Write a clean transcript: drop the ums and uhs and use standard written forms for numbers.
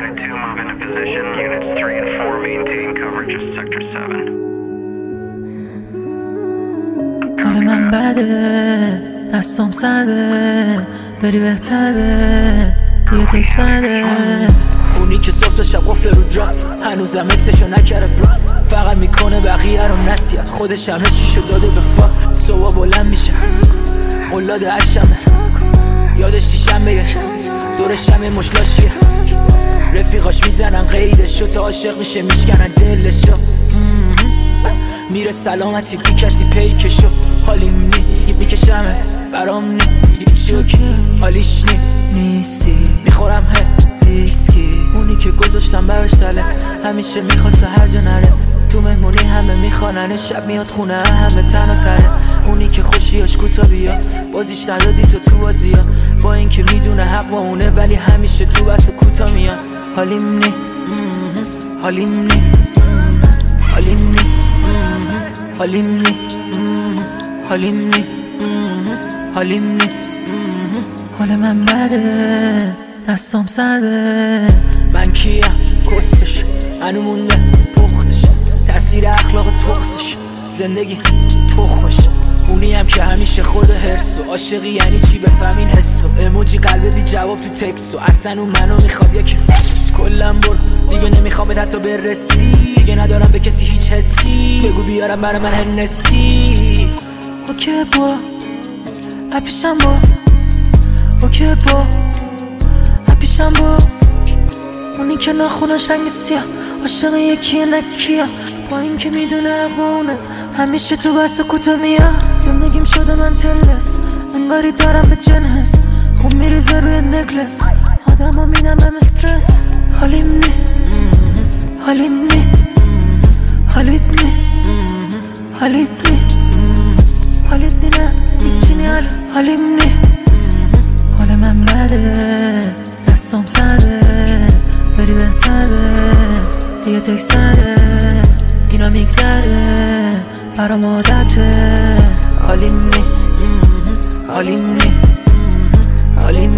Unit 2, move into position. Units 3 and 4, maintain coverage of Sector 7. حال من بده، دستم سرده، بری بهتره، دیگه تکس نده. اونی که صبح تا شب قفل رو درام، هنوزم اکسشو نکره برا، فقط میکنه بقیه رو نصیحت، خودش همه چیشو داده به فا. صبح بلند میشه قلاد عشمه، یادش دیشم بگه دورش همه مشلاشیه، رفیقاش میزنن قیدشو تا عاشق میشه میشکنن دلشو. میره سلامتی بی کسی پیکشو، حالیم نی میکشمه برام نی چوکی، حالیش نی نیستی، میخورم ویسکی. اونی که گذاشتم براش تله، همیشه میخواسته هر جا نره، تو مهمونی همه میخواننه، شب میاد خونه همه تنها تره. اونی که خوشیاش کوتا بیا، بازیش ندادی تو بازیا، با این که میدونه حق با اونه ولی همیشه تو بس و کوتا میاد. حالیم نی حالیم نی حالیم نی حالیم نی حالیم نی حالیم نی. حال من بده، دستم سرده، من کیم کستش هنو مونده پختش، تاثیر اخلاق تخصش زندگی تخمش. اونی هم که همیشه خود هرسو، عاشقی یعنی چی بفهمین حسو، اموجی قلب بی جواب تو تکستو، اصلا اون منو میخواد یا که کلم برو دیگه نمیخوام حتی برسی، دیگه ندارم به کسی هیچ حسی، بگو بیارم برای من هنسی. اوکی با اپیشم با، اوکی با اپیشم با، اونی که ناخونش رنگ سیاه، عاشق یکی نکیه، با این که میدونه اقوانه همیشه تو بس و کوتا میاد. زندگیم شده من تلس، انگاری دارم به جنس، خوب میریزه روی نکلس، آدم ها مینم استرس. حالیم نی حالیم نی حالیت نی حالیت نی حالیت نی نه هیچی نی حالیم نی. حال من بده، دستم سرده، بری بهتره، دیگه تکس نده، اینا میگذره برام عادته. حالیم نی حالیم نی حالیم